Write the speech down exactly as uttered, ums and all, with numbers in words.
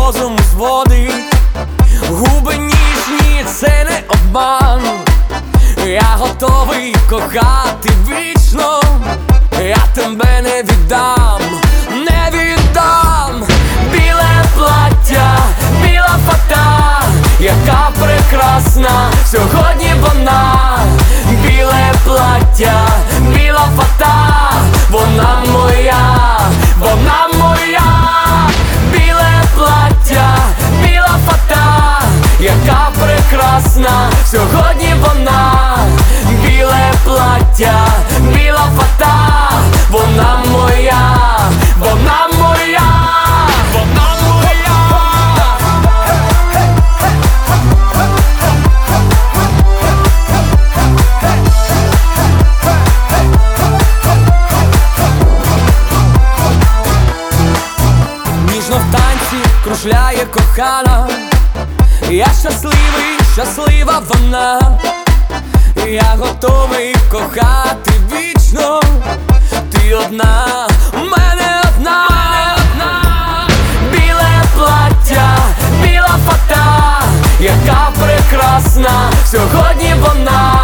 розум зводить, губи ніжні, це не обман. Я готовий кохати вічно, я тебе не віддам, не віддам. Біле плаття, біла фата, яка прекрасна сьогодні вона. Біле плаття, біла фата, вона моя, вона моя. Біле плаття, біла фата, яка прекрасна сьогодні вона. Біле плаття, біла фата, вона моя, вона моя, вона моя. Ніжно в танці кружляє кохана, я щасливий, щаслива вона. Я готовий кохати вічно, ти одна, в мене одна, мене одна. Біле плаття, біла фата, яка прекрасна сьогодні вона.